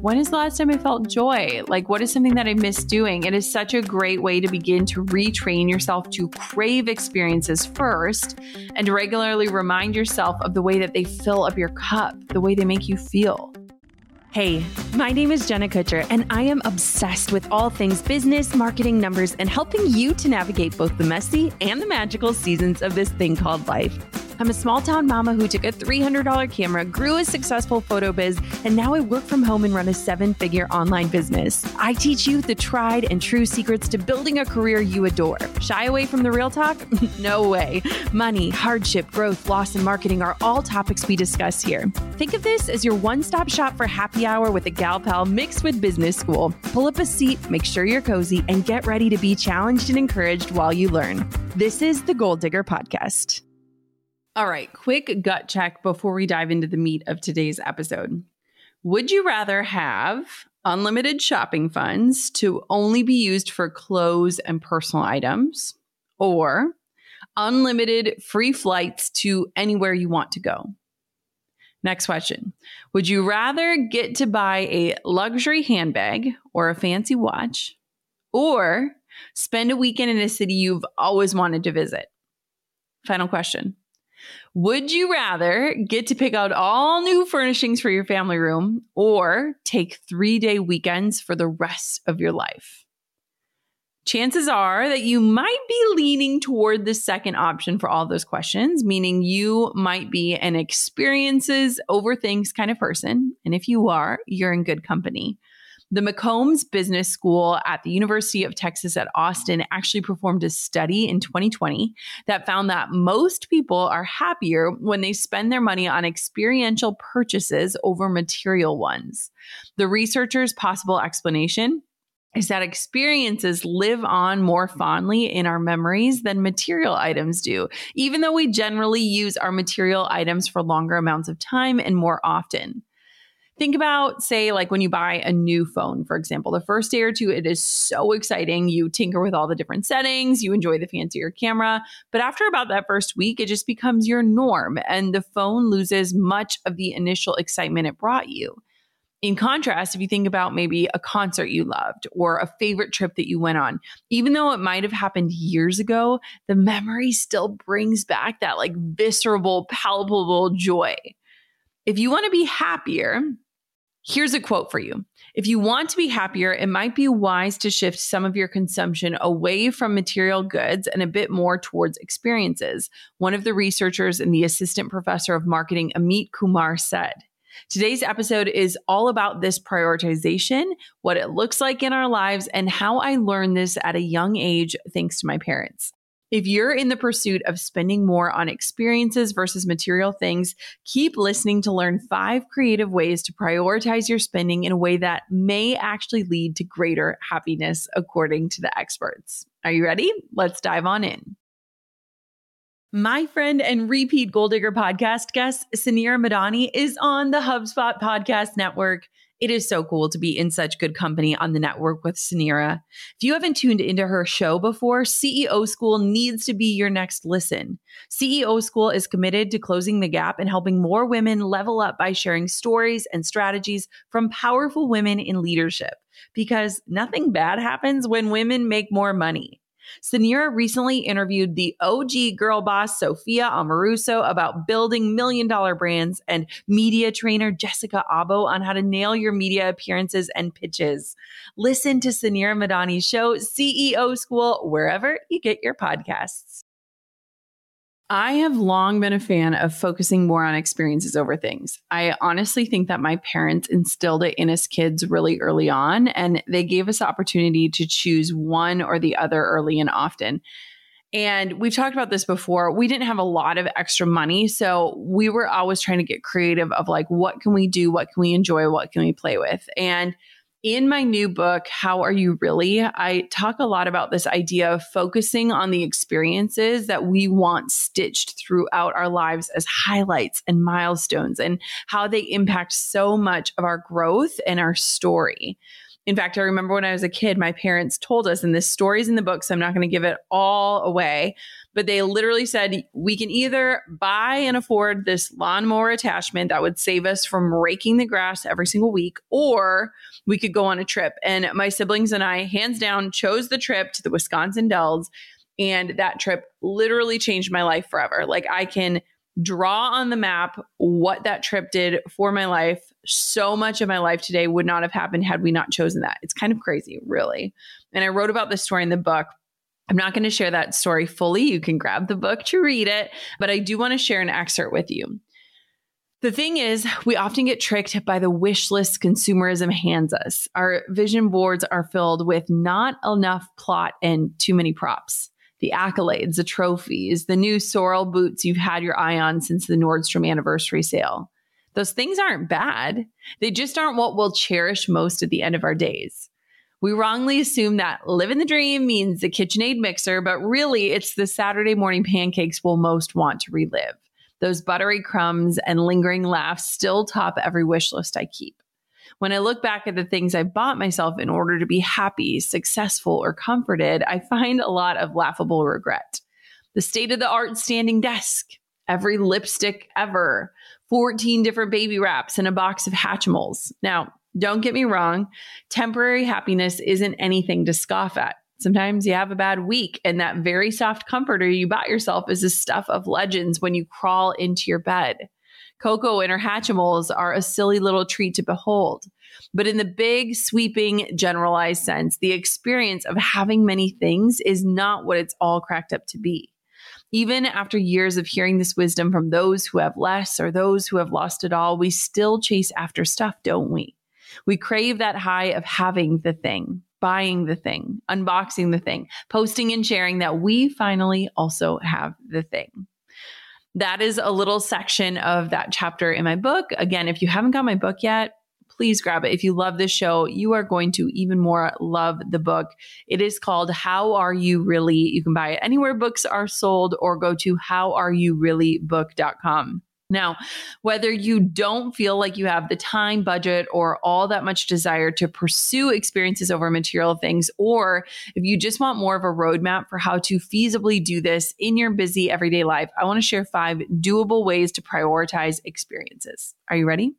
when is the last time I felt joy? Like, what is something that I miss doing? It is such a great way to begin to retrain yourself to crave experiences first and to regularly remind yourself of the way that they fill up your cup, the way they make you feel. Hey, my name is Jenna Kutcher, and I am obsessed with all things business, marketing, numbers, and helping you to navigate both the messy and the magical seasons of this thing called life. I'm a small town mama who took a $300 camera, grew a successful photo biz, and now I work from home and run a 7-figure online business. I teach you the tried and true secrets to building a career you adore. Shy away from the real talk? No way. Money, hardship, growth, loss, and marketing are all topics we discuss here. Think of this as your one-stop shop for happy hour with a gal pal mixed with business school. Pull up a seat, make sure you're cozy, and get ready to be challenged and encouraged while you learn. This is the Goal Digger Podcast. All right, quick gut check before we dive into the meat of today's episode. Would you rather have unlimited shopping funds to only be used for clothes and personal items, or unlimited free flights to anywhere you want to go? Next question. Would you rather get to buy a luxury handbag or a fancy watch, or spend a weekend in a city you've always wanted to visit? Final question. Would you rather get to pick out all new furnishings for your family room, or take 3-day weekends for the rest of your life? Chances are that you might be leaning toward the second option for all those questions, meaning you might be an experiences over things kind of person. And if you are, you're in good company. The McCombs Business School at the University of Texas at Austin actually performed a study in 2020 that found that most people are happier when they spend their money on experiential purchases over material ones. The researchers' possible explanation is that experiences live on more fondly in our memories than material items do, even though we generally use our material items for longer amounts of time and more often. Think about, say, like when you buy a new phone, for example. The first day or two, it is so exciting. You tinker with all the different settings. You enjoy the fancier camera. But after about that first week, it just becomes your norm, and the phone loses much of the initial excitement it brought you. In contrast, if you think about maybe a concert you loved or a favorite trip that you went on, even though it might have happened years ago, the memory still brings back that like visceral, palpable joy. If you want to be happier, here's a quote for you. If you want to be happier, it might be wise to shift some of your consumption away from material goods and a bit more towards experiences, one of the researchers and the assistant professor of marketing, Amit Kumar, said. Today's episode is all about this prioritization, what it looks like in our lives, and how I learned this at a young age thanks to my parents. If you're in the pursuit of spending more on experiences versus material things, keep listening to learn 5 creative ways to prioritize your spending in a way that may actually lead to greater happiness, according to the experts. Are you ready? Let's dive on in. My friend and repeat Goal Digger podcast guest, Suneera Madhani, is on the HubSpot podcast network. It is so cool to be in such good company on the network with Suneera. If you haven't tuned into her show before, CEO School needs to be your next listen. CEO School is committed to closing the gap and helping more women level up by sharing stories and strategies from powerful women in leadership. Because nothing bad happens when women make more money. Suneera recently interviewed the OG girl boss, Sophia Amoruso, about building million-dollar brands, and media trainer Jessica Abo on how to nail your media appearances and pitches. Listen to Suneera Madhani's show, CEO School, wherever you get your podcasts. I have long been a fan of focusing more on experiences over things. I honestly think that my parents instilled it in us kids really early on, and they gave us the opportunity to choose one or the other early and often. And we've talked about this before. We didn't have a lot of extra money, so we were always trying to get creative of like, what can we do? What can we enjoy? What can we play with? And in my new book, How Are You Really?, I talk a lot about this idea of focusing on the experiences that we want stitched throughout our lives as highlights and milestones, and how they impact so much of our growth and our story. In fact, I remember when I was a kid, my parents told us, and this story's in the book, so I'm not going to give it all away, but they literally said, we can either buy and afford this lawnmower attachment that would save us from raking the grass every single week, or we could go on a trip. And my siblings and I, hands down, chose the trip to the Wisconsin Dells. And that trip literally changed my life forever. Like, I can draw on the map what that trip did for my life. So much of my life today would not have happened had we not chosen that. It's kind of crazy, really. And I wrote about this story in the book. I'm not going to share that story fully. You can grab the book to read it, but I do want to share an excerpt with you. The thing is, we often get tricked by the wish list consumerism hands us. Our vision boards are filled with not enough plot and too many props. The accolades, the trophies, the new Sorel boots you've had your eye on since the Nordstrom anniversary sale. Those things aren't bad. They just aren't what we'll cherish most at the end of our days. We wrongly assume that living the dream means the KitchenAid mixer, but really it's the Saturday morning pancakes we'll most want to relive. Those buttery crumbs and lingering laughs still top every wish list I keep. When I look back at the things I bought myself in order to be happy, successful, or comforted, I find a lot of laughable regret. The state-of-the-art standing desk, every lipstick ever, 14 different baby wraps, and a box of Hatchimals. Now, don't get me wrong, temporary happiness isn't anything to scoff at. Sometimes you have a bad week, and that very soft comforter you bought yourself is the stuff of legends when you crawl into your bed. Coco and her Hatchimals are a silly little treat to behold. But in the big, sweeping, generalized sense, the experience of having many things is not what it's all cracked up to be. Even after years of hearing this wisdom from those who have less or those who have lost it all, we still chase after stuff, don't we? We crave that high of having the thing, buying the thing, unboxing the thing, posting and sharing that we finally also have the thing. That is a little section of that chapter in my book. Again, if you haven't got my book yet, please grab it. If you love this show, you are going to even more love the book. It is called How Are You Really? You can buy it anywhere books are sold or go to howareyourreallybook.com. Now, whether you don't feel like you have the time, budget, or all that much desire to pursue experiences over material things, or if you just want more of a roadmap for how to feasibly do this in your busy everyday life, I want to share 5 doable ways to prioritize experiences. Are you ready?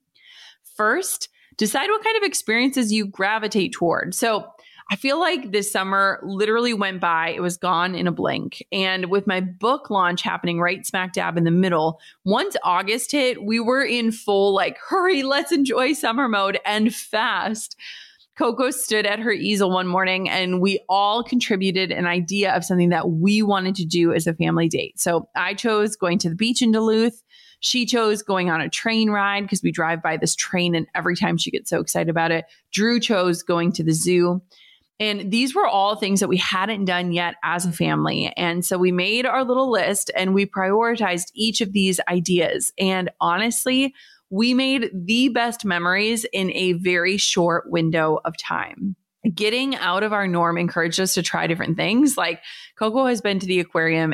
First, decide what kind of experiences you gravitate toward. So I feel like this summer literally went by. It was gone in a blink. And with my book launch happening right smack dab in the middle, once August hit, we were in full like, hurry, let's enjoy summer mode and fast. Coco stood at her easel one morning and we all contributed an idea of something that we wanted to do as a family date. So I chose going to the beach in Duluth. She chose going on a train ride because we drive by this train and every time she gets so excited about it. Drew chose going to the zoo. And these were all things that we hadn't done yet as a family. And so we made our little list and we prioritized each of these ideas. And honestly, we made the best memories in a very short window of time. Getting out of our norm encouraged us to try different things. Like Coco has been to the aquarium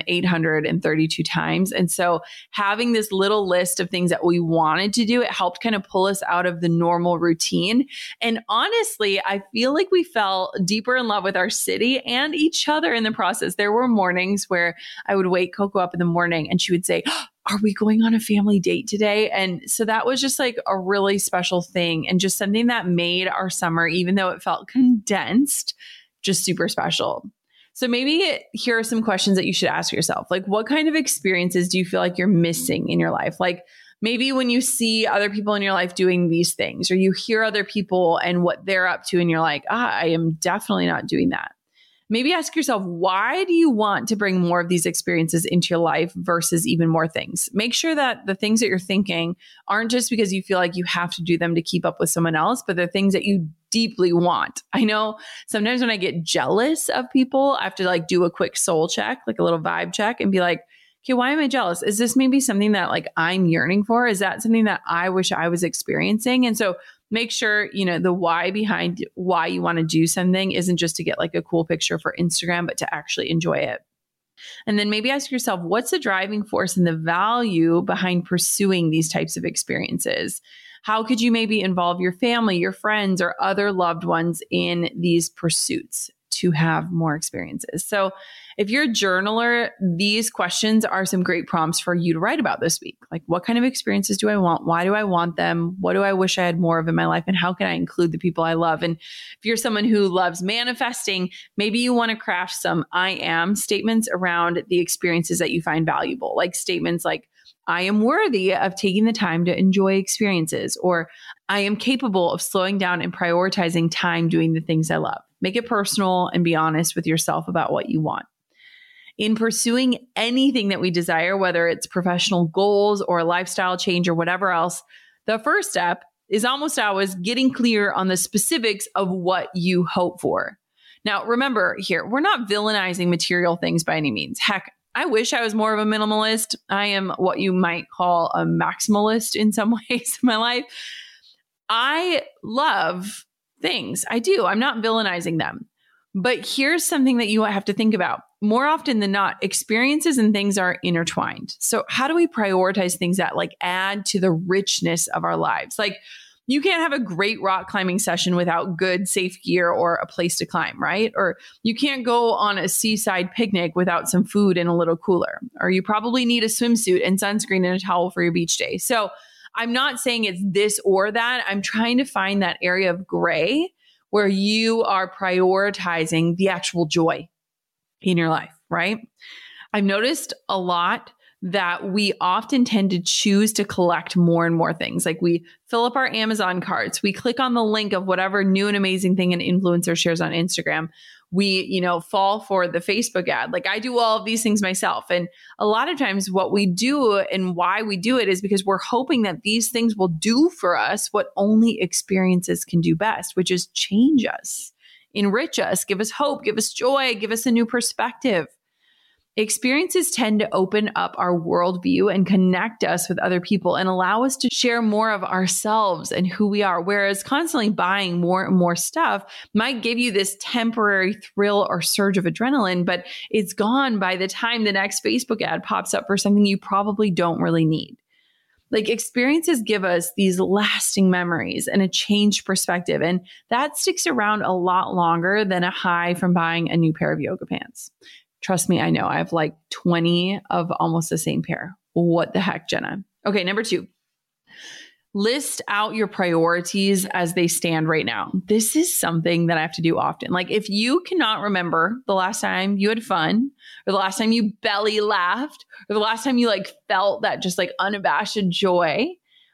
832 times. And so having this little list of things that we wanted to do, it helped kind of pull us out of the normal routine. And honestly, I feel like we fell deeper in love with our city and each other in the process. There were mornings where I would wake Coco up in the morning and she would say, are we going on a family date today? And so that was just like a really special thing and just something that made our summer, even though it felt condensed, just super special. So maybe here are some questions that you should ask yourself. Like, what kind of experiences do you feel like you're missing in your life? Like maybe when you see other people in your life doing these things, or you hear other people and what they're up to, and you're like, I am definitely not doing that. Maybe ask yourself, why do you want to bring more of these experiences into your life versus even more things? Make sure that the things that you're thinking aren't just because you feel like you have to do them to keep up with someone else, but they're things that you deeply want. I know sometimes when I get jealous of people, I have to like do a quick soul check, like a little vibe check and be like, okay, why am I jealous? Is this maybe something that like I'm yearning for? Is that something that I wish I was experiencing? And so make sure, the why behind why you want to do something isn't just to get like a cool picture for Instagram, but to actually enjoy it. And then maybe ask yourself, what's the driving force and the value behind pursuing these types of experiences? How could you maybe involve your family, your friends, or other loved ones in these pursuits to have more experiences. So if you're a journaler, these questions are some great prompts for you to write about this week. Like, what kind of experiences do I want? Why do I want them? What do I wish I had more of in my life? And how can I include the people I love? And if you're someone who loves manifesting, maybe you want to craft some I am statements around the experiences that you find valuable, like statements like, I am worthy of taking the time to enjoy experiences, or I am capable of slowing down and prioritizing time doing the things I love. Make it personal and be honest with yourself about what you want. In pursuing anything that we desire, whether it's professional goals or a lifestyle change or whatever else, the first step is almost always getting clear on the specifics of what you hope for. Now, remember here, we're not villainizing material things by any means. Heck, I wish I was more of a minimalist. I am what you might call a maximalist in some ways in my life. I love things. I do. I'm not villainizing them. But here's something that you have to think about. More often than not, experiences and things are intertwined. So how do we prioritize things that like add to the richness of our lives? Like, you can't have a great rock climbing session without good, safe gear or a place to climb, right? Or you can't go on a seaside picnic without some food and a little cooler. Or you probably need a swimsuit and sunscreen and a towel for your beach day. So I'm not saying it's this or that. I'm trying to find that area of gray where you are prioritizing the actual joy in your life, right? I've noticed a lot that we often tend to choose to collect more and more things. Like, we fill up our Amazon carts, we click on the link of whatever new and amazing thing an influencer shares on Instagram. We, fall for the Facebook ad. Like, I do all of these things myself. And a lot of times what we do and why we do it is because we're hoping that these things will do for us what only experiences can do best, which is change us, enrich us, give us hope, give us joy, give us a new perspective. Experiences tend to open up our worldview and connect us with other people and allow us to share more of ourselves and who we are. Whereas constantly buying more and more stuff might give you this temporary thrill or surge of adrenaline, but it's gone by the time the next Facebook ad pops up for something you probably don't really need. Like, experiences give us these lasting memories and a changed perspective, and that sticks around a lot longer than a high from buying a new pair of yoga pants. Trust me, I know. I have like 20 of almost the same pair. What the heck, Jenna? Okay, number 2. List out your priorities as they stand right now. This is something that I have to do often. Like, if you cannot remember the last time you had fun, or the last time you belly laughed, or the last time you like felt that just like unabashed joy,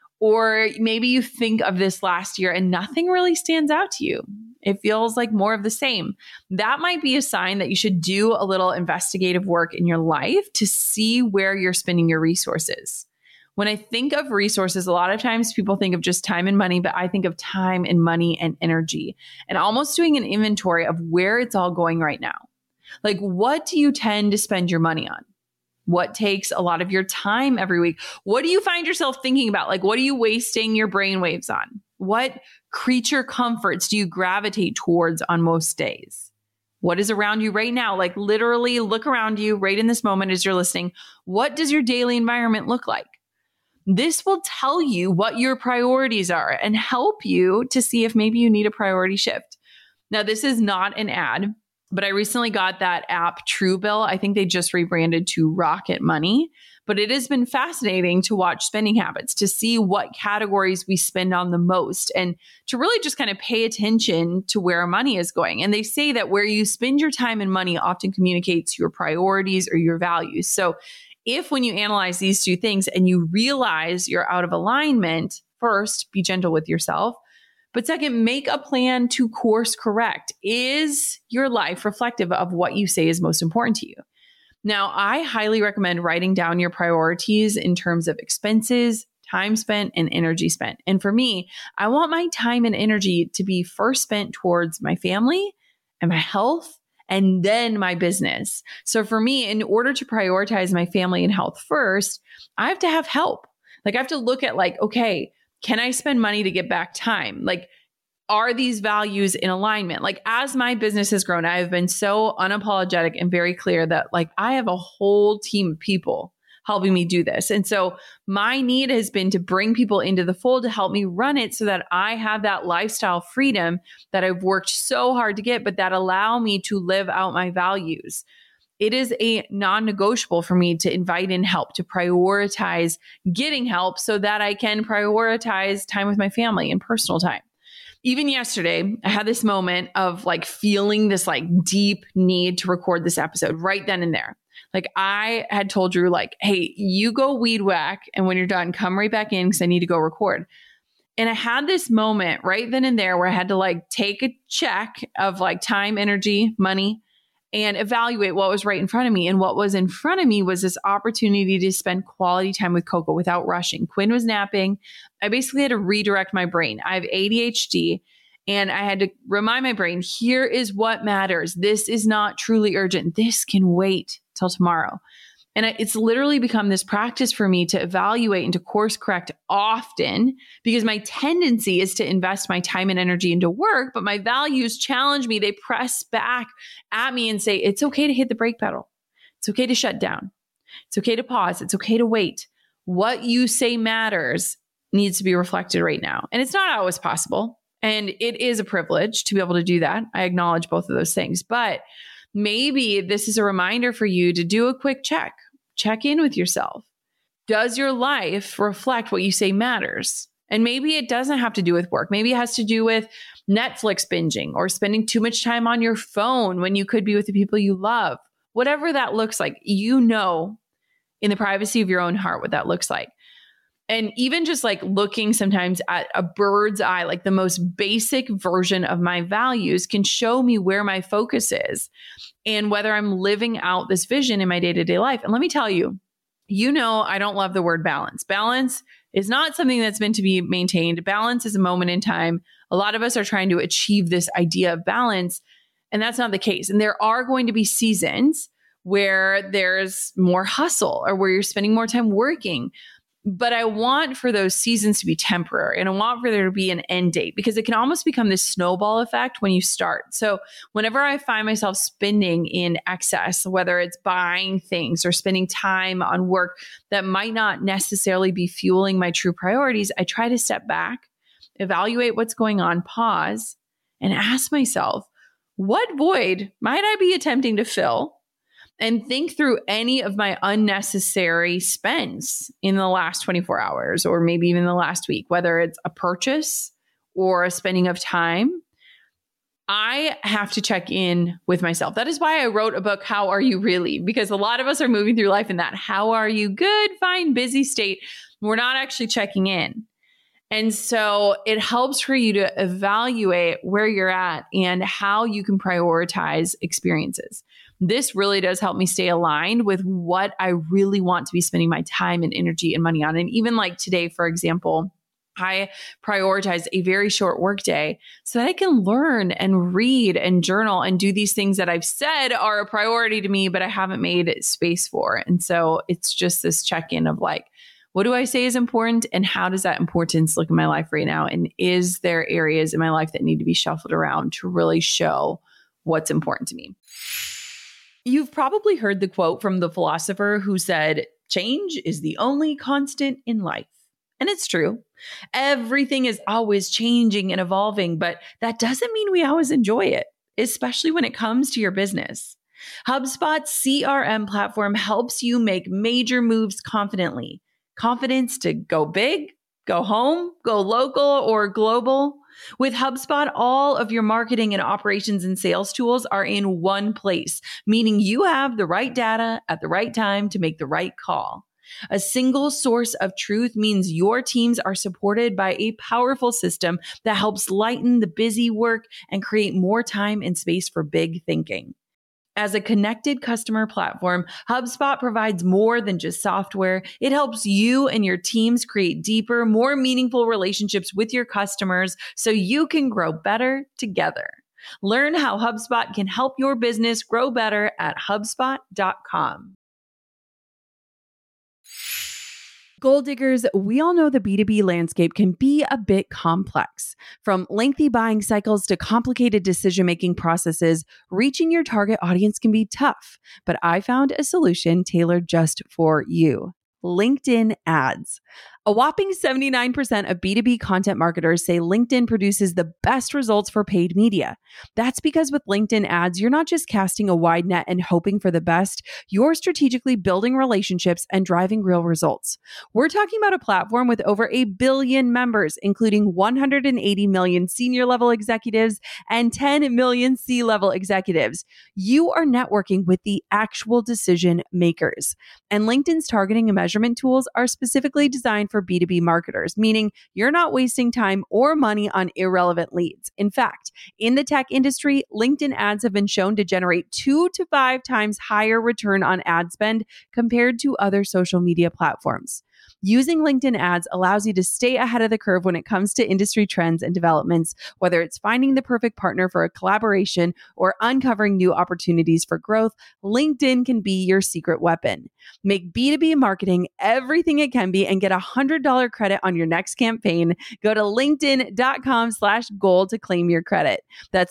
or maybe you think of this last year and nothing really stands out to you. It feels like more of the same. That might be a sign that you should do a little investigative work in your life to see where you're spending your resources. When I think of resources, a lot of times people think of just time and money, but I think of time and money and energy, and almost doing an inventory of where it's all going right now. Like, what do you tend to spend your money on? What takes a lot of your time every week? What do you find yourself thinking about? Like, what are you wasting your brainwaves on? What creature comforts do you gravitate towards on most days? What is around you right now? Like, literally look around you right in this moment as you're listening. What does your daily environment look like? This will tell you what your priorities are and help you to see if maybe you need a priority shift. Now, this is not an ad, but I recently got that app Truebill. I think they just rebranded to Rocket Money, but it has been fascinating to watch spending habits, to see what categories we spend on the most, and to really just kind of pay attention to where our money is going. And they say that where you spend your time and money often communicates your priorities or your values. So if when you analyze these two things and you realize you're out of alignment, first, be gentle with yourself. But second, make a plan to course correct. Is your life reflective of what you say is most important to you? Now, I highly recommend writing down your priorities in terms of expenses, time spent, and energy spent. And for me, I want my time and energy to be first spent towards my family and my health, and then my business. So for me, in order to prioritize my family and health first, I have to have help. Like, I have to look at like, okay, can I spend money to get back time? Like, are these values in alignment? Like, as my business has grown, I have been so unapologetic and very clear that like I have a whole team of people helping me do this. And so my need has been to bring people into the fold to help me run it so that I have that lifestyle freedom that I've worked so hard to get, but that allow me to live out my values. It is a non-negotiable for me to invite in help, to prioritize getting help so that I can prioritize time with my family and personal time. Even yesterday, I had this moment of like feeling this like deep need to record this episode right then and there. Like I had told Drew like, hey, you go weed whack. And when you're done, come right back in because I need to go record. And I had this moment right then and there where I had to like take a check of like time, energy, money, and evaluate what was right in front of me. And what was in front of me was this opportunity to spend quality time with Coco without rushing. Quinn was napping. I basically had to redirect my brain. I have ADHD and I had to remind my brain, here is what matters. This is not truly urgent. This can wait till tomorrow. And it's literally become this practice for me to evaluate and to course correct often because my tendency is to invest my time and energy into work, but my values challenge me. They press back at me and say, it's okay to hit the brake pedal. It's okay to shut down. It's okay to pause. It's okay to wait. What you say matters needs to be reflected right now. And it's not always possible. And it is a privilege to be able to do that. I acknowledge both of those things, but maybe this is a reminder for you to do a quick check. Check in with yourself. Does your life reflect what you say matters? And maybe it doesn't have to do with work. Maybe it has to do with Netflix binging or spending too much time on your phone when you could be with the people you love. Whatever that looks like, you know, in the privacy of your own heart, what that looks like. And even just like looking sometimes at a bird's eye, like the most basic version of my values can show me where my focus is and whether I'm living out this vision in my day-to-day life. And let me tell you, you know, I don't love the word balance. Balance is not something that's meant to be maintained. Balance is a moment in time. A lot of us are trying to achieve this idea of balance, and that's not the case. And there are going to be seasons where there's more hustle or where you're spending more time working. But I want for those seasons to be temporary and I want for there to be an end date because it can almost become this snowball effect when you start. So whenever I find myself spending in excess, whether it's buying things or spending time on work that might not necessarily be fueling my true priorities, I try to step back, evaluate what's going on, pause, and ask myself, what void might I be attempting to fill? And think through any of my unnecessary spends in the last 24 hours or maybe even the last week, whether it's a purchase or a spending of time. I have to check in with myself. That is why I wrote a book, How Are You Really? Because a lot of us are moving through life in that how are you good, fine, busy state. We're not actually checking in. And so it helps for you to evaluate where you're at and how you can prioritize experiences. This really does help me stay aligned with what I really want to be spending my time and energy and money on. And even like today, for example, I prioritize a very short work day so that I can learn and read and journal and do these things that I've said are a priority to me, but I haven't made space for. And so it's just this check-in of like, what do I say is important and how does that importance look in my life right now? And is there areas in my life that need to be shuffled around to really show what's important to me? You've probably heard the quote from the philosopher who said, change is the only constant in life. And it's true. Everything is always changing and evolving, but that doesn't mean we always enjoy it, especially when it comes to your business. HubSpot's CRM platform helps you make major moves confidently. Confidence to go big, go home, go local, or global. With HubSpot, all of your marketing and operations and sales tools are in one place, meaning you have the right data at the right time to make the right call. A single source of truth means your teams are supported by a powerful system that helps lighten the busy work and create more time and space for big thinking. As a connected customer platform, HubSpot provides more than just software. It helps you and your teams create deeper, more meaningful relationships with your customers so you can grow better together. Learn how HubSpot can help your business grow better at HubSpot.com. Goal diggers, we all know the B2B landscape can be a bit complex. From lengthy buying cycles to complicated decision-making processes, reaching your target audience can be tough. But I found a solution tailored just for you. LinkedIn ads. A whopping 79% of B2B content marketers say LinkedIn produces the best results for paid media. That's because with LinkedIn ads, you're not just casting a wide net and hoping for the best, you're strategically building relationships and driving real results. We're talking about a platform with over 1 billion members, including 180 million senior level executives and 10 million C-level executives. You are networking with the actual decision makers. And LinkedIn's targeting and measurement tools are specifically designed for B2B marketers, meaning you're not wasting time or money on irrelevant leads. In fact, in the tech industry, LinkedIn ads have been shown to generate 2 to 5 times higher return on ad spend compared to other social media platforms. Using LinkedIn ads allows you to stay ahead of the curve when it comes to industry trends and developments, whether it's finding the perfect partner for a collaboration or uncovering new opportunities for growth. LinkedIn can be your secret weapon. Make B2B marketing everything it can be and get $100 credit on your next campaign. Go to linkedin.com/goal to claim your credit. That's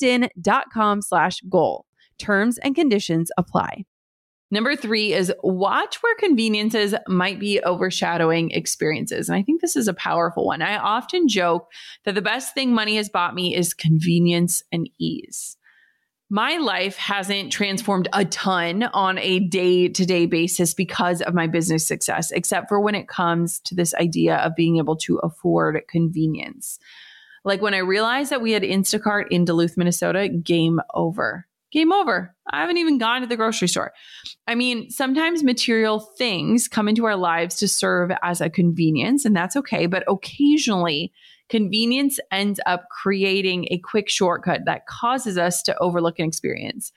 linkedin.com/goal. Terms and conditions apply. Number 3 is watch where conveniences might be overshadowing experiences. And I think this is a powerful one. I often joke that the best thing money has bought me is convenience and ease. My life hasn't transformed a ton on a day-to-day basis because of my business success, except for when it comes to this idea of being able to afford convenience. Like when I realized that we had Instacart in Duluth, Minnesota, game over. Game over. I haven't even gone to the grocery store. I mean, sometimes material things come into our lives to serve as a convenience, and that's okay. But occasionally, convenience ends up creating a quick shortcut that causes us to overlook an experience.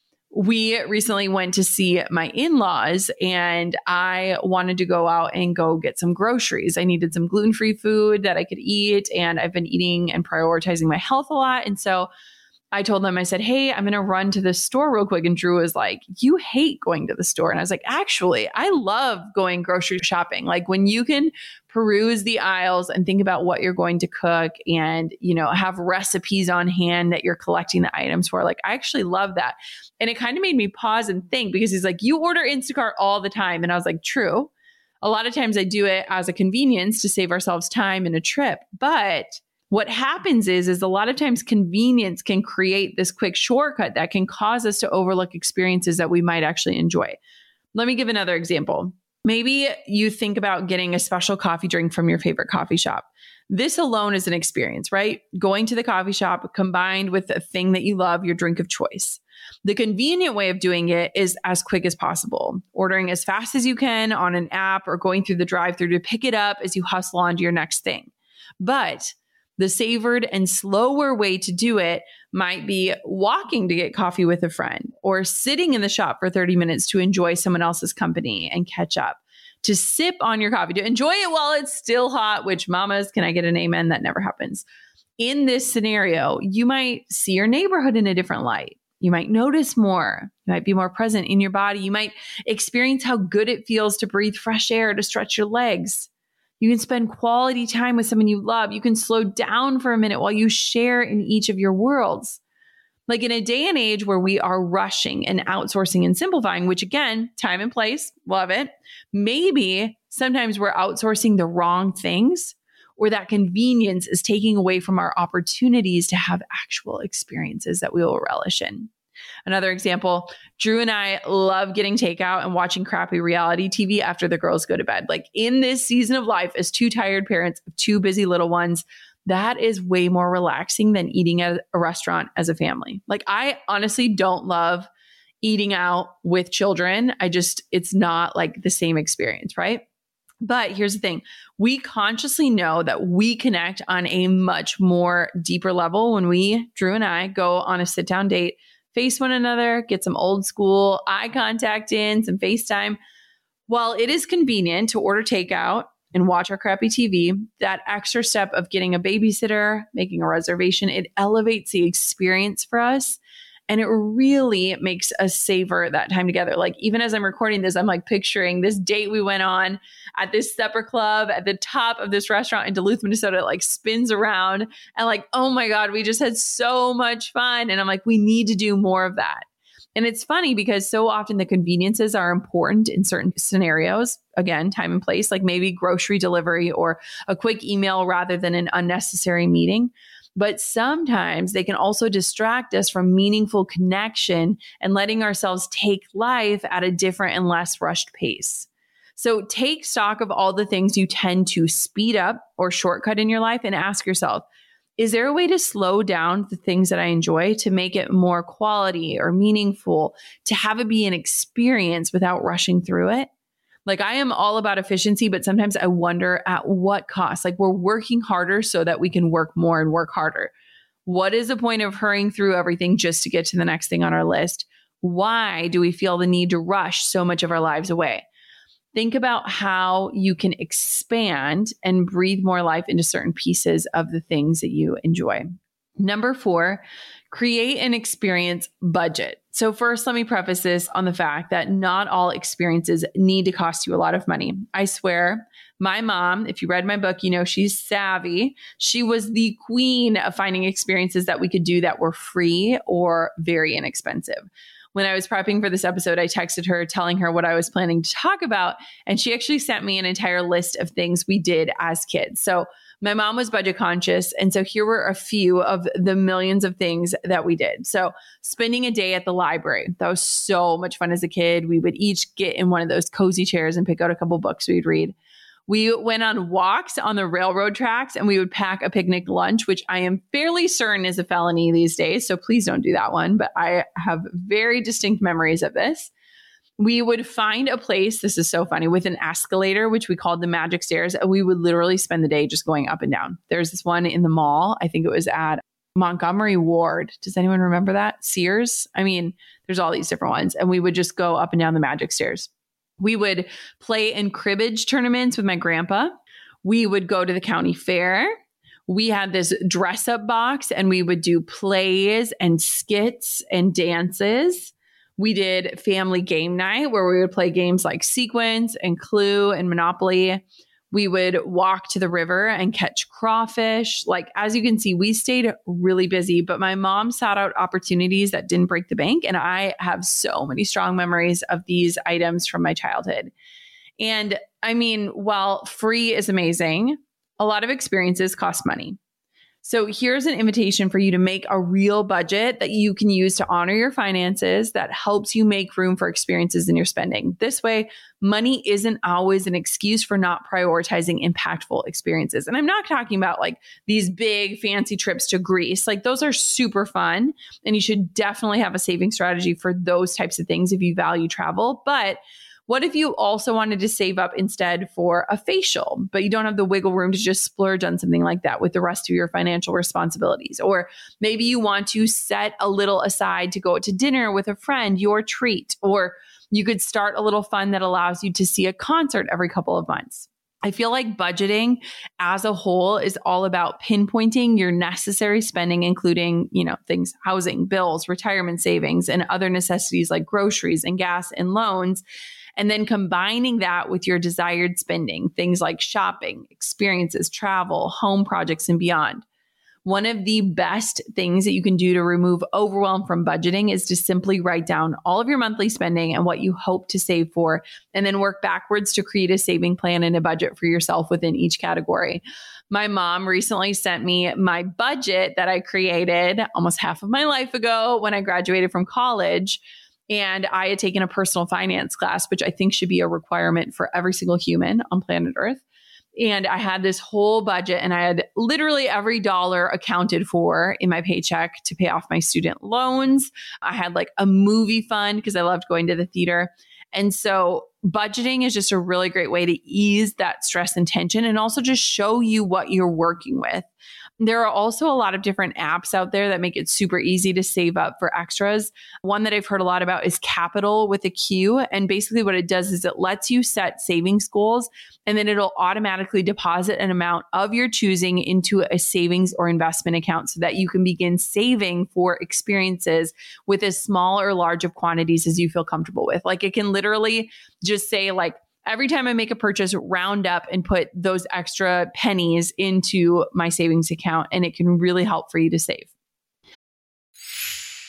We recently went to see my in-laws and I wanted to go out and go get some groceries. I needed some gluten-free food that I could eat, and I've been eating and prioritizing my health a lot. And so I told them, I said, hey, I'm going to run to the store real quick. And Drew was like, you hate going to the store. And I was like, actually, I love going grocery shopping. Like when you can peruse the aisles and think about what you're going to cook and, you know, have recipes on hand that you're collecting the items for. Like, I actually love that. And it kind of made me pause and think, because he's like, you order Instacart all the time. And I was like, true. A lot of times I do it as a convenience to save ourselves time in a trip. But what happens is a lot of times convenience can create this quick shortcut that can cause us to overlook experiences that we might actually enjoy. Let me give another example. Maybe you think about getting a special coffee drink from your favorite coffee shop. This alone is an experience, right? Going to the coffee shop combined with a thing that you love, your drink of choice. The convenient way of doing it is as quick as possible, ordering as fast as you can on an app or going through the drive-thru to pick it up as you hustle on to your next thing. But the savored and slower way to do it might be walking to get coffee with a friend, or sitting in the shop for 30 minutes to enjoy someone else's company and catch up, to sip on your coffee, to enjoy it while it's still hot, which mamas, can I get an amen? That never happens. In this scenario, you might see your neighborhood in a different light. You might notice more. You might be more present in your body. You might experience how good it feels to breathe fresh air, to stretch your legs. You can spend quality time with someone you love. You can slow down for a minute while you share in each of your worlds. Like in a day and age where we are rushing and outsourcing and simplifying, which again, time and place, love it. Maybe sometimes we're outsourcing the wrong things, or that convenience is taking away from our opportunities to have actual experiences that we will relish in. Another example, Drew and I love getting takeout and watching crappy reality TV after the girls go to bed. Like in this season of life, as 2 tired parents of 2 busy little ones, that is way more relaxing than eating at a restaurant as a family. Like I honestly don't love eating out with children. It's not like the same experience, right? But here's the thing. We consciously know that we connect on a much more deeper level when Drew and I, go on a sit-down date, face one another, get some old school eye contact in, some FaceTime. While it is convenient to order takeout and watch our crappy TV, that extra step of getting a babysitter, making a reservation, it elevates the experience for us. And it really makes us savor that time together. Like even as I'm recording this, I'm like picturing this date we went on at this supper club at the top of this restaurant in Duluth, Minnesota. It like spins around and like, oh my God, we just had so much fun. And I'm like, we need to do more of that. And it's funny because so often the conveniences are important in certain scenarios. Again, time and place, like maybe grocery delivery or a quick email rather than an unnecessary meeting. But sometimes they can also distract us from meaningful connection and letting ourselves take life at a different and less rushed pace. So take stock of all the things you tend to speed up or shortcut in your life and ask yourself, is there a way to slow down the things that I enjoy to make it more quality or meaningful, to have it be an experience without rushing through it? Like I am all about efficiency, but sometimes I wonder at what cost. Like we're working harder so that we can work more and work harder. What is the point of hurrying through everything just to get to the next thing on our list? Why do we feel the need to rush so much of our lives away? Think about how you can expand and breathe more life into certain pieces of the things that you enjoy. Number 4, create an experience budget. So first, let me preface this on the fact that not all experiences need to cost you a lot of money. I swear, my mom, if you read my book, you know she's savvy. She was the queen of finding experiences that we could do that were free or very inexpensive. When I was prepping for this episode, I texted her telling her what I was planning to talk about, and she actually sent me an entire list of things we did as kids. So my mom was budget conscious, and so here were a few of the millions of things that we did. So spending a day at the library, that was so much fun as a kid. We would each get in one of those cozy chairs and pick out a couple books we'd read. We went on walks on the railroad tracks and we would pack a picnic lunch, which I am fairly certain is a felony these days. So please don't do that one. But I have very distinct memories of this. We would find a place, this is so funny, with an escalator, which we called the magic stairs. And we would literally spend the day just going up and down. There's this one in the mall. I think it was at Montgomery Ward. Does anyone remember that? Sears? I mean, there's all these different ones. And we would just go up and down the magic stairs. We would play in cribbage tournaments with my grandpa. We would go to the county fair. We had this dress up box and we would do plays and skits and dances. We did family game night where we would play games like Sequence and Clue and Monopoly. We would walk to the river and catch crawfish. Like, as you can see, we stayed really busy, but my mom sought out opportunities that didn't break the bank. And I have so many strong memories of these items from my childhood. And I mean, while free is amazing, a lot of experiences cost money. So here's an invitation for you to make a real budget that you can use to honor your finances that helps you make room for experiences in your spending. This way, money isn't always an excuse for not prioritizing impactful experiences. And I'm not talking about like these big fancy trips to Greece. Like those are super fun. And you should definitely have a saving strategy for those types of things if you value travel. But what if you also wanted to save up instead for a facial, but you don't have the wiggle room to just splurge on something like that with the rest of your financial responsibilities? Or maybe you want to set a little aside to go out to dinner with a friend, your treat. Or you could start a little fund that allows you to see a concert every couple of months. I feel like budgeting as a whole is all about pinpointing your necessary spending, including, things, housing, bills, retirement savings, and other necessities like groceries and gas and loans. And then combining that with your desired spending, things like shopping, experiences, travel, home projects, and beyond. One of the best things that you can do to remove overwhelm from budgeting is to simply write down all of your monthly spending and what you hope to save for, and then work backwards to create a saving plan and a budget for yourself within each category. My mom recently sent me my budget that I created almost half of my life ago when I graduated from college. And I had taken a personal finance class, which I think should be a requirement for every single human on planet Earth. And I had this whole budget and I had literally every dollar accounted for in my paycheck to pay off my student loans. I had like a movie fund because I loved going to the theater. And so budgeting is just a really great way to ease that stress and tension and also just show you what you're working with. There are also a lot of different apps out there that make it super easy to save up for extras. One that I've heard a lot about is Capital with a Q. And basically what it does is it lets you set savings goals and then it'll automatically deposit an amount of your choosing into a savings or investment account so that you can begin saving for experiences with as small or large of quantities as you feel comfortable with. Like it can literally just say like, every time I make a purchase, round up and put those extra pennies into my savings account, and it can really help for you to save.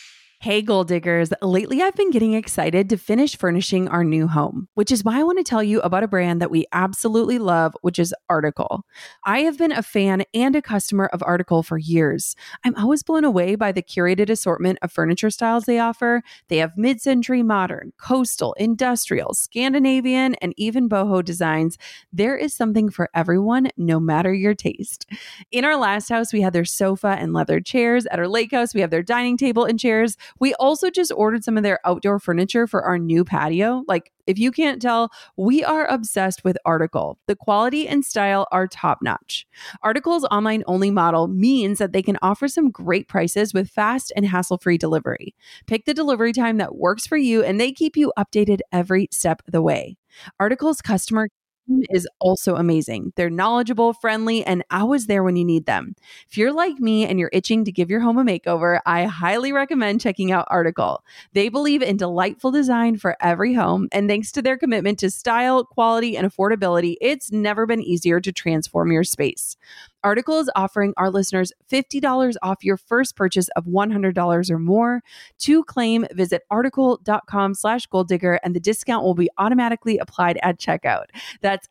Hey, Goal Diggers. Lately, I've been getting excited to finish furnishing our new home, which is why I want to tell you about a brand that we absolutely love, which is Article. I have been a fan and a customer of Article for years. I'm always blown away by the curated assortment of furniture styles they offer. They have mid-century modern, coastal, industrial, Scandinavian, and even boho designs. There is something for everyone, no matter your taste. In our last house, we had their sofa and leather chairs. At our lake house, we have their dining table and chairs. We also just ordered some of their outdoor furniture for our new patio. Like, if you can't tell, we are obsessed with Article. The quality and style are top notch. Article's online only model means that they can offer some great prices with fast and hassle-free delivery. Pick the delivery time that works for you, and they keep you updated every step of the way. Article's customer is also amazing. They're knowledgeable, friendly, and always there when you need them. If you're like me and you're itching to give your home a makeover, I highly recommend checking out Article. They believe in delightful design for every home, and thanks to their commitment to style, quality, and affordability, it's never been easier to transform your space. Article is offering our listeners $50 off your first purchase of $100 or more. To claim, visit article.com/goaldigger and the discount will be automatically applied at checkout. That's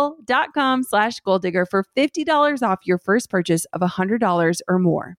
article.com/goaldigger for $50 off your first purchase of $100 or more.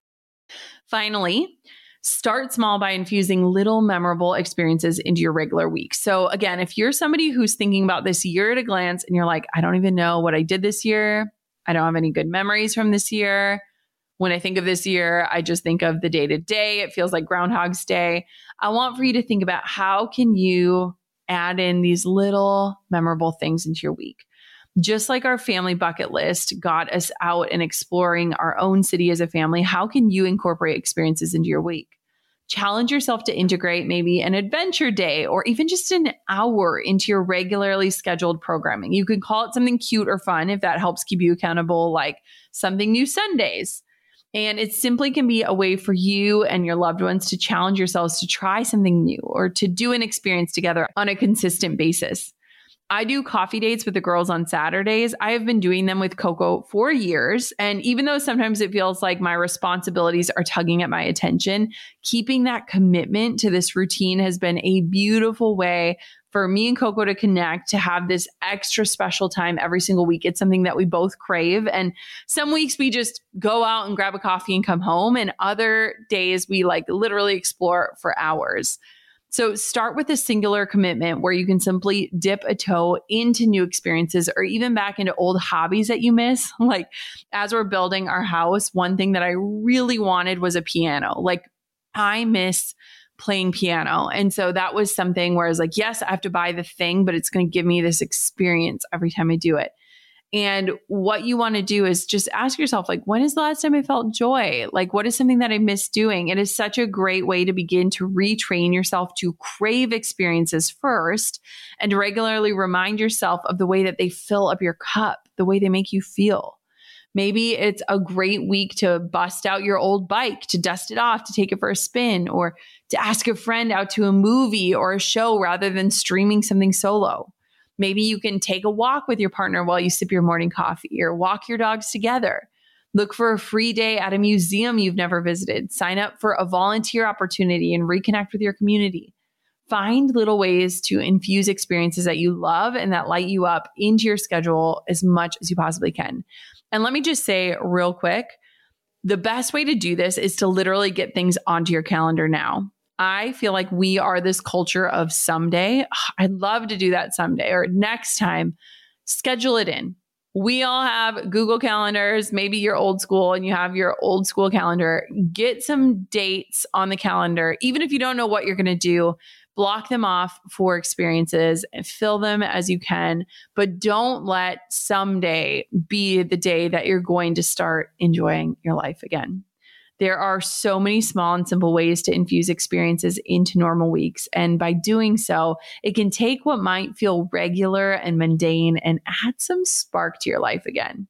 Finally, start small by infusing little memorable experiences into your regular week. So again, if you're somebody who's thinking about this year at a glance and you're like, I don't even know what I did this year, I don't have any good memories from this year. When I think of this year, I just think of the day to day. It feels like Groundhog's Day. I want for you to think about how can you add in these little memorable things into your week. Just like our family bucket list got us out and exploring our own city as a family, how can you incorporate experiences into your week? Challenge yourself to integrate maybe an adventure day or even just an hour into your regularly scheduled programming. You could call it something cute or fun if that helps keep you accountable, like something new Sundays. And it simply can be a way for you and your loved ones to challenge yourselves to try something new or to do an experience together on a consistent basis. I do coffee dates with the girls on Saturdays. I have been doing them with Coco for years. And even though sometimes it feels like my responsibilities are tugging at my attention, keeping that commitment to this routine has been a beautiful way for me and Coco to connect, to have this extra special time every single week. It's something that we both crave. And some weeks we just go out and grab a coffee and come home. And other days we like literally explore for hours. So start with a singular commitment where you can simply dip a toe into new experiences or even back into old hobbies that you miss. Like as we're building our house, one thing that I really wanted was a piano. Like I miss playing piano. And so that was something where I was like, yes, I have to buy the thing, but it's going to give me this experience every time I do it. And what you want to do is just ask yourself, like, when is the last time I felt joy? Like, what is something that I miss doing? It is such a great way to begin to retrain yourself to crave experiences first and to regularly remind yourself of the way that they fill up your cup, the way they make you feel. Maybe it's a great week to bust out your old bike, to dust it off, to take it for a spin, or to ask a friend out to a movie or a show rather than streaming something solo. Maybe you can take a walk with your partner while you sip your morning coffee or walk your dogs together. Look for a free day at a museum you've never visited. Sign up for a volunteer opportunity and reconnect with your community. Find little ways to infuse experiences that you love and that light you up into your schedule as much as you possibly can. And let me just say real quick, the best way to do this is to literally get things onto your calendar now. I feel like we are this culture of someday. I'd love to do that someday or next time. Schedule it in. We all have Google calendars. Maybe you're old school and you have your old school calendar. Get some dates on the calendar. Even if you don't know what you're going to do, block them off for experiences and fill them as you can. But don't let someday be the day that you're going to start enjoying your life again. There are so many small and simple ways to infuse experiences into normal weeks. And by doing so, it can take what might feel regular and mundane and add some spark to your life again.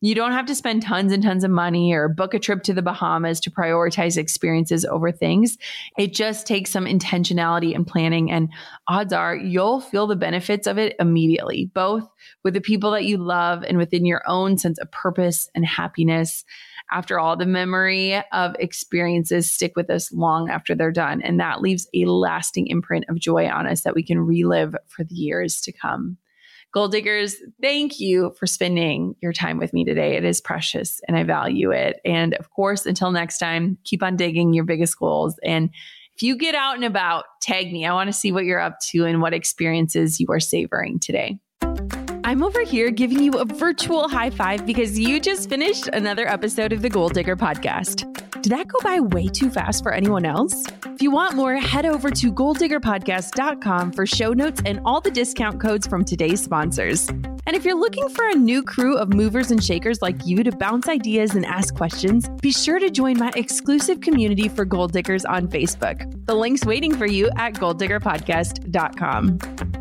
You don't have to spend tons and tons of money or book a trip to the Bahamas to prioritize experiences over things. It just takes some intentionality and planning, and odds are you'll feel the benefits of it immediately, both with the people that you love and within your own sense of purpose and happiness. After all, the memory of experiences stick with us long after they're done, and that leaves a lasting imprint of joy on us that we can relive for the years to come. Goal Diggers, thank you for spending your time with me today. It is precious and I value it. And of course, until next time, keep on digging your biggest goals. And if you get out and about, tag me. I want to see what you're up to and what experiences you are savoring today. I'm over here giving you a virtual high five because you just finished another episode of the Goal Digger podcast. Did that go by way too fast for anyone else? If you want more, head over to goaldiggerpodcast.com for show notes and all the discount codes from today's sponsors. And if you're looking for a new crew of movers and shakers like you to bounce ideas and ask questions, be sure to join my exclusive community for Goal Diggers on Facebook. The link's waiting for you at goaldiggerpodcast.com.